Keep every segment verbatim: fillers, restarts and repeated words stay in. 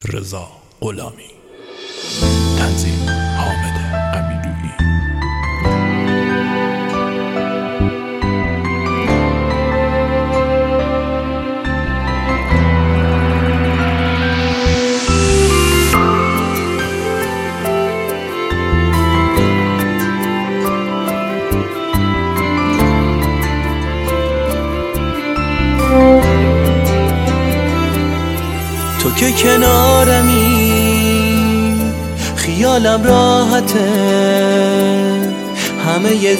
رضا غلامی. تنظیم حامد امیدویی. تو که کنارمی خیالم راحته، همه ی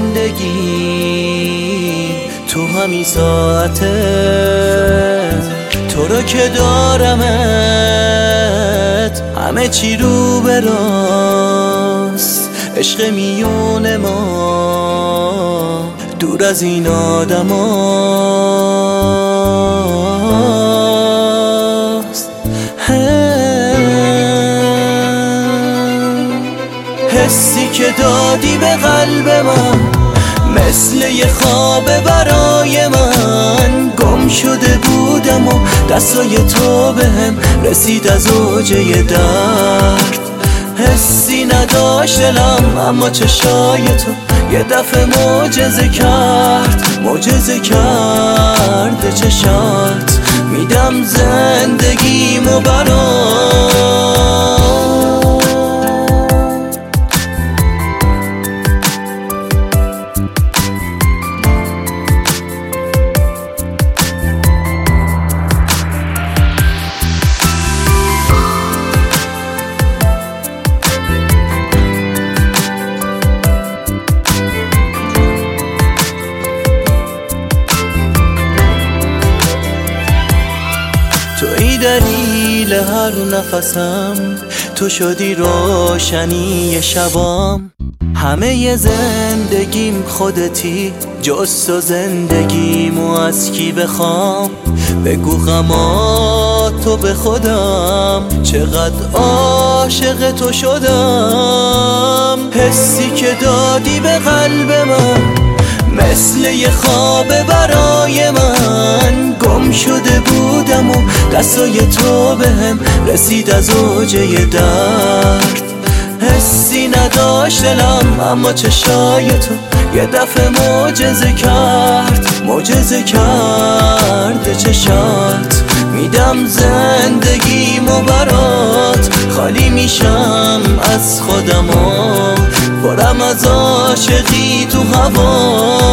زندگی تو همین ساعته. تو رو که دارمت همه چی رو به راست، عشق میون ما دور از این آدم هاست. حسی که دادی به قلب من مثل یه خواب برای من، گم شده بودم و دستای تو بهم رسید از اوجه درد. حسی نداشت دلم اما چشای تو یه دفعه معجزه کرد، معجزه کرد چشات. میدم زندگیمو برات. تویی دلیل هر نفسم، تو شدی روشنی شبام. همه ی زندگیم خودتی، جز تو زندگیمو از کی بخوام؟ بگو غماتو به خودم، چقدر عاشق تو شدم. حسی که دادی به قلب من مثل یه خواب برای من، گم شده بودم و دستای تو بهم رسید از اوجه درد. حسی نداشت دلم اما چشای تو یه دفعه معجزه کرد، معجزه کرد چشات. میدم زندگیمو برات، خالی میشم از خودم و برم از عاشقی تو هوا.